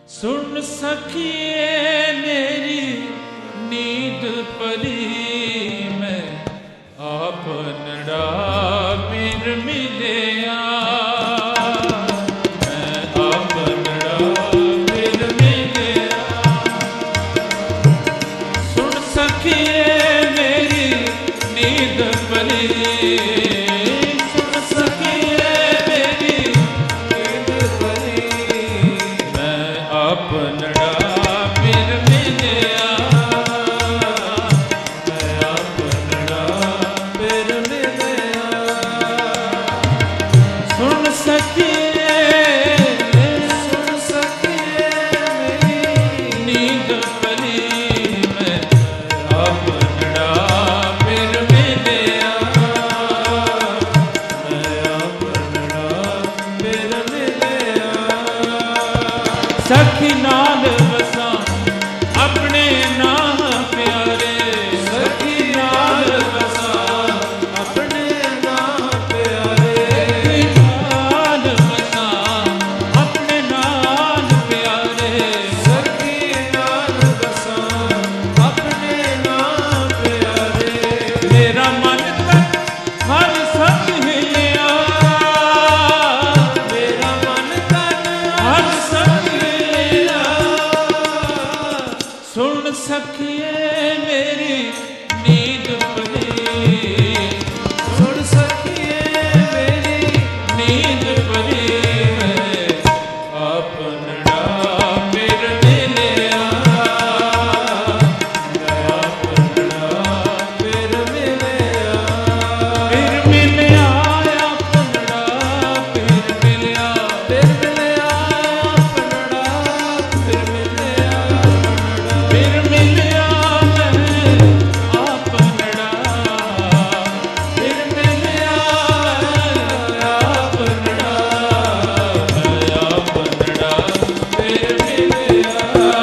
सुन सखिए मेरी नींद परी मैं आपनड़ा बिन मिलिया मैं आपनड़ा बिन मिलिया सुन सखिए मेरी नींद परी सुन सखिए मेरी नींद परी मैं आपनड़ा बिन मिलिया मैं आपनड़ा बिन मिलिया सुन सखिए मेरी नींद परी मैं आपनड़ा बिन मिलिया मैं आपनड़ा बिन मिलिया सखी नाल बसा अपने नाम प्यारे सखी नाल बसा अपने नाम प्यारे नाल बसा अपने नाम प्यारे सखी नाल बसा अपने नाम प्यारे मेरा मन तन हर सत हिलिया मेरा मन तन हर सत हिलिया सुन सखिए मेरी नींद परी सुन सखिए मेरी नींद परी मैं आपनड़ा बिन मिलिया मैं आपनड़ा बिन मिलिया आपनड़ा बिन मिलिया आपनड़ा बिन मिलिया फिर मिलिया मैं आपनड़ा फिर मिलिया आपनड़ा मैं आपनड़ा फिर मिलिया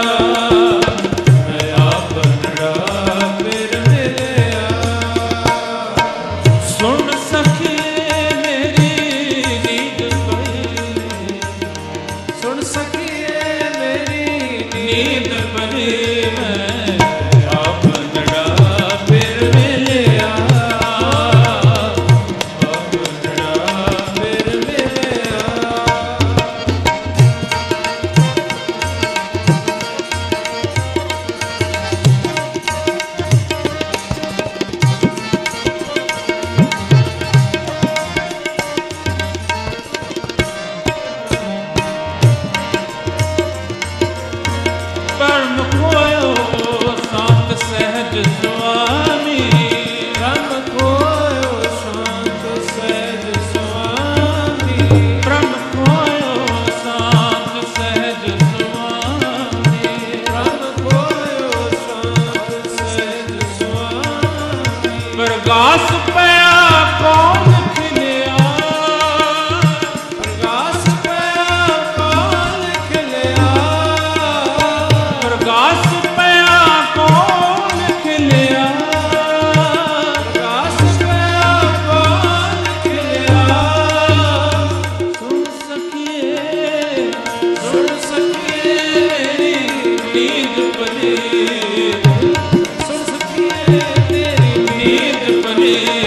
मैं आपनड़ा फिर मिलिया सुन सखिए मेरी नींद परी सुन सखिए मेरी नींद परी मैं आपनड़ा फिर मिलिया आपनड़ा फिर मिलिया परम खोयो शांत सहज स्वामी परम खोयो शांत सहज स्वामी परम खोयो शांत सहज स्वामी परम खोयो शांत सहज स्वामी प्रकाश पया कौन खिलिया प्रकाश पया कौन खिलिया प्रकाश पया कौन खिलिया प्रकाश पया कौन खिलिया सुन सखिए मेरी नींद परी सुन सखिए तेरी नींद परी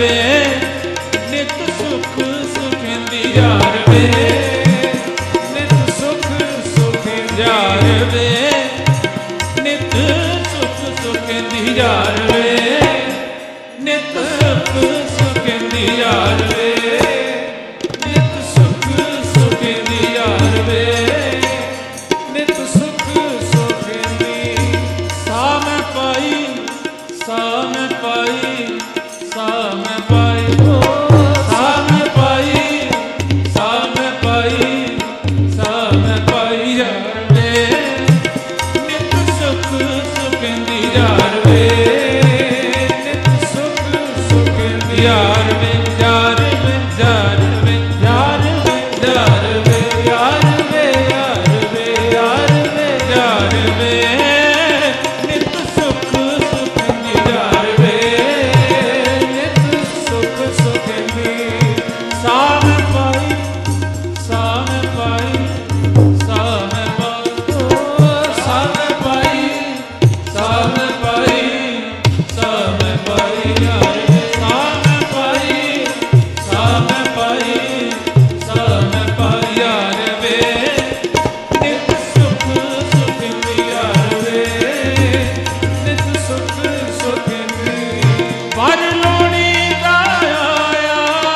ਵੇ ਨਿਤ ਸੁਖ ਸੁਖਿੰਦੀ ਯਾਰ ਵੇ ਨਿਤ ਸੁਖ ਸੁਖਿੰਦੀ ਯਾਰ ਵੇ ਨਿਤ ਸੁਖ ਸੁਖਿੰਦੀ ਯਾਰ ਵੇ ਨਿਤ ਸੁਖ ਸੁਖਿੰਦੀ ਯਾਰ ਵੇ ਨਿਤ ਸੁਖ ਸੁਖਿੰਦੀ ਯਾਰ ਵੇ ਨਿਤ ਸੁਖ ਸੁਖਿੰਦੀ ਸਾ ਮੈਂ ਪਾਈ ਸਾ ਮੈਂ ਪਾਈ ਸਾ ਮੈਂ ਪਾਈ ਸਾ ਮੈਂ ਪਾਈ ਸਾ ਮੈਂ ਪਾਈ ਸਾ ਮੈਂ ਪਾਈ ਯਾਰ ਵੇ ਨਿਤ ਸੁਖ ਸੁਖਿੰਦੀ ਯਾਰ ਵੇ ਨਿਤ ਸੁਖ ਸੁਖਿੰਦੀ ਯਾਰ ਵੇ ਯਾਰ ਵੇ ਯਾਰ ਵੇ ਯਾਰ ਵੇ ਯਾਰ ਵੇ ਯਾਰ ਵੇ ਯਾਰ ਵੇ ਯਾਰ ਵੇ ਯਾਰ ਵੇ ਨਿਤ ਸੁਖ ਸੁਖਿੰਦੀ ਯਾਰ ਵੇ ਨਿਤ ਸੁਖ ਸੁਖਿੰਦੀ ਸਾ ਮੈਂ ਪਾਈ ਸਾ ਮੈਂ ਪਾਈ ਸਾ ਮੈਂ ਪਾਈ ਸਾ ਮੈਂ ਪਾਈ ਸਾ ਮੈਂ ਪਾਈ ਸਾ ਮੈਂ ਪਾਈ ਯਾਰ ਵੇ ਸਾ ਮੈਂ ਪਾਈ ਸਾ ਮੈਂ ਪਾਈ ਸਾ ਮੈਂ ਪਾਈ ਯਾਰ ਵੇ ਨਿਤ ਸੁਖ ਸੁਖਿੰਦੀ ਯਾਰ ਵੇ ਨਿਤ ਸੁਖ ਸੁਖਿੰਦੀ ਵਰ ਲੋੜੀ ਦਾ ਆਇਆ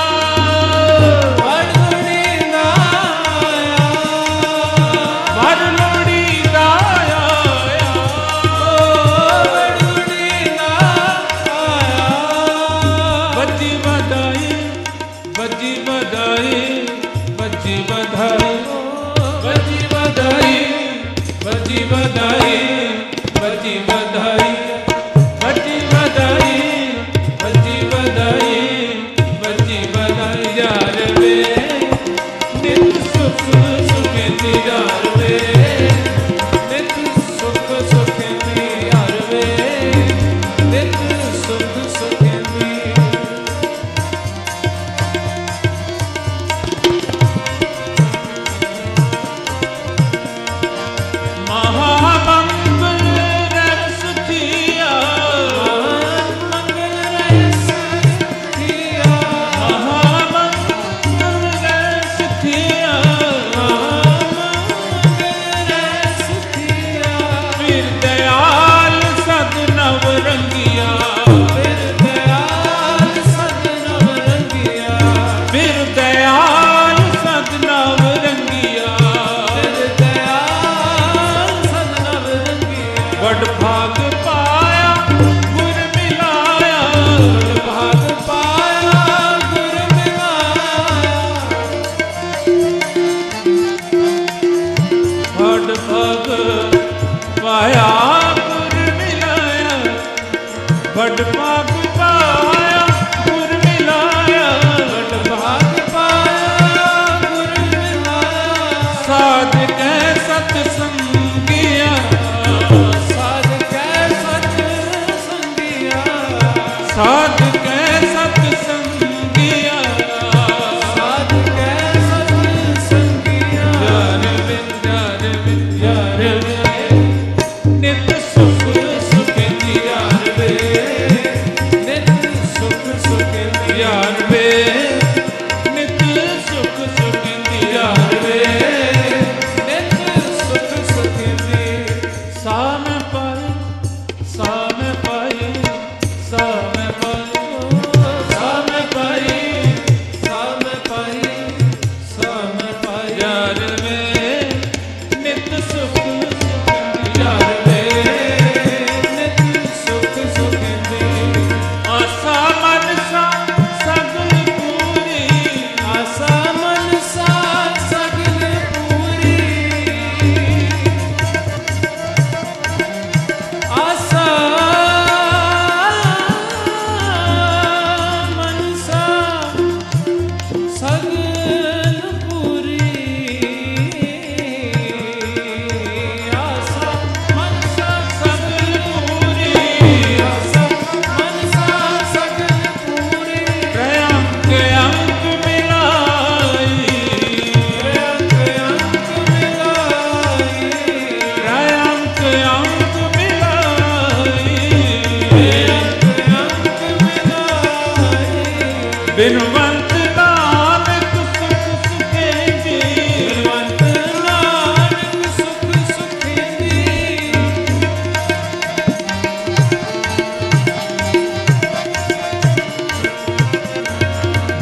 ਵਰ ਲੋੜੀ ਦਾ ਆਇਆ ਵਰ ਲੋੜੀ ਦਾ ਆਇਆ ਵਰ ਲੋੜੀ ਦਾ ਆਇਆ ਵੱਜੀ ਵਧਾਈ ਵੱਜੀ ਵਧਾਈ ਵੱਜੀ ਵਧਾਈ ਵੱਜੀ ਵਧਾਈ ਵੱਜੀ ਵਧਾਈ ਵੱਜੀ ਵਧਾਈ ਵੱਜੀ ਵਧਾਈ ਵੱਜੀ ਵਧਾਈ ਵੱਜੀ ਵਧਾਈ ਯਾਰ ਵੇ ਨਿਤ ਸੁਖ ਸੁਖਿੰਦੀ ਯਾਰ ਵੇ ਨਿਤ ਸੁਖ ਸੁਖਿੰਦੀ ਯਾਰ ਵੇ ਨਿਤ ਸੁਖ ਸੁਖਿੰਦੀ ਮਹਾਮੰਗਲ ਰਸ ਥੀਆ ਮਹਾਮੰਗਲ ਰਸ ਥੀਆ ਮਹਾਮੰਗਲ ਰਸ ਥੀਆ ਮਹਾਮੰਗਲ ਰਸ ਥੀਆ ਫਿਰ ਦਇਆਲ ਸਦ ਨਵ ਰੰਗੀਆ ਫਿਰ ਦਇਆਲ ਸਦ ਨਵ ਰੰਗੀਆ ਫਿਰ ਦਇਆਲ ਸਦ ਨਵ ਰੰਗੀਆ ਫਿਰ ਦਇਆਲ ਸਦ ਨਵ ਰੰਗੀਆ ਵਡ ਭਾਗ ਪਾਇਆ ਗੁਰ ਮਿਲਾਇਆ ਵਡ ਭਾਗ ਪਾਇਆ ਗੁਰ ਮਿਲਾਇਆ ਵਡ ਭਾਗ ਪਾਇਆ ਗੁਰ ਮਿਲਾਇਆ ਵਡ ਭਾਗ ਪਾਇਆ ਗੁਰ ਮਿਲਾਇਆ ਵਡ ਭਾਗ ਪਾਇਆ ਗੁਰ ਮਿਲਾਇਆ ਸਾਧ ਕੈ ਸਤ ਸੰਗਿਆ ਸਾਧ ਕੈ ਸਤ ਸੰਗਿਆ ਸਾਧ ਕੈ ਸਤ ਸੰਗਿਆ ਸਾਧ ਕੈ ਸਤ ਸੰਗਿਆ ਯਾਰ ਵੇ ਯਾਰ ਵੇ ਯਾਰ ਵੇ ਨਿਤ ਸੁਖ ਸੁਖਿੰਦੀ ਯਾਰ ਵੇ ਨਿਤ ਸੁਖ ਸੁਖਿੰਦੀ ਯਾਰ ਵੇ ਨਿਤ ਸੁਖ ਸੁਖਿੰਦੀ ਯਾਰ ਵੇ ਨਿਤ ਸੁਖ ਸੁਖਿੰਦੀ ਸਾ ਮੈਂ ਪਾਈ ਸਾ ਮੈਂ ਪਾਈ ਸਾ ਮੈਂ ਪਾਈ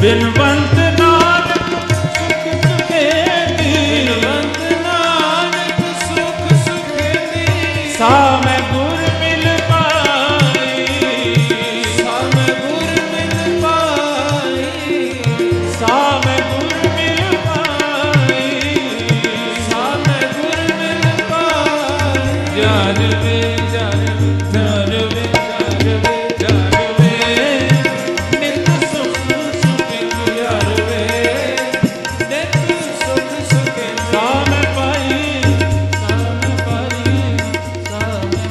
ਬਿਨਵੰਤ ਨਾਨਕ ਸੁਖ ਸੁਖੇਤੀ, ਬਿਨਵੰਤ ਨਾਨਕ ਸੁਖ ਸੁਖੇਤੀ। ਸਾ ਮੈਂ ਗੁਰ ਮਿਲ ਪਾਈ, ਸਾ ਮੈਂ ਗੁਰ ਮਿਲ ਪਾਈ, ਸਾ ਮੈਂ ਗੁਰ ਮਿਲ ਪਾਈ, ਸਾ ਮੈਂ ਗੁਰ ਮਿਲ ਪਾਈ। ਜਨ ਵੇ ਜਨ ਜਨ ਵੇ ਜਨ ਵੇ ਜਨ ਵੇ ਨਿਤ ਸੁਖ ਸੁਖਿੰਦ ਯਾਰ ਵੇ, ਨਿਤ ਸੁਖ ਸੁਖਿੰਦ। ਸਾ ਮੈਂ ਪਾਈ, ਸਾ ਮੈਂ ਪਾਈ, ਸਾ ਮੈਂ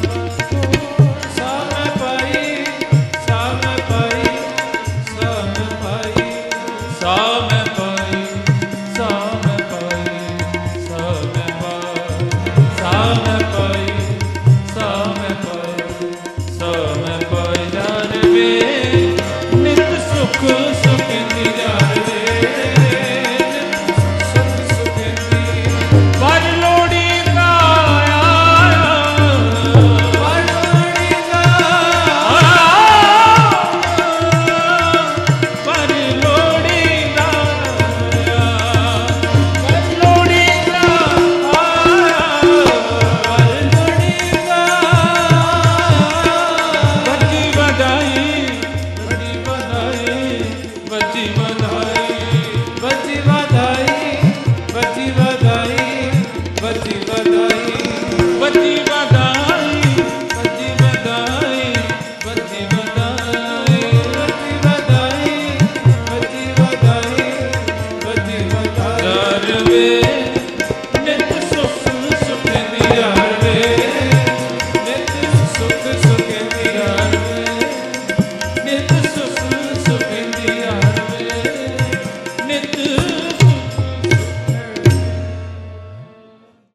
ਪਾਈ, ਸਾ ਮੈਂ ਪਾਈ, ਸਾ ਮੈਂ ਪਾਈ, ਸਾ ਮੈਂ ਪਾਈ, ਸਾ ਮੈਂ ਪਾਈ, ਸਾ ਮੈਂ ਪਾਈ, ਸਾ ਮੈਂ ਪਾਈ, ਸਾ ਮੈਂ ਪਾਈ, ਸਾ ਮੈਂ ਪਾਈ। ਜਾਨ ਵੇ ਨਿਤ ਸੁਖ ਸੁਖਿੰਦ ਜਾਨ ਵੇ, ਨਿਤ ਸੁਖ ਸੁਖਿੰਦ। ਵਰ ਲੋੜੀਂਦਾ ਆਇਆ, ਵਰ ਲੋੜੀਂਦਾ ਆਇਆ, ਵਰ ਲੋੜੀਂਦਾ ਆਇਆ, ਵਰ ਲੋੜੀਂਦਾ ਆਇਆ, ਵਰ ਲੋੜੀਂਦਾ। ਵੱਡੀ ਵਧਾਈ, ਵੱਡੀ ਵਧਾਈ, ਵੱਡੀ ਵਧਾਈ, ਵੱਡੀ ਵਧਾਈ, ਵੱਡੀ ਵਧਾਈ, ਵੱਡੀ ਵਧਾਈ, ਵੱਡੀ ਵਧਾਈ, ਵੱਡੀ ਵਧਾਈ, ਵੱਡੀ ਵਧਾਈ, ਵੱਡੀ ਵਧਾਈ, ਵੱਡੀ ਵਧਾਈ, ਵੱਡੀ ਵਧਾਈ।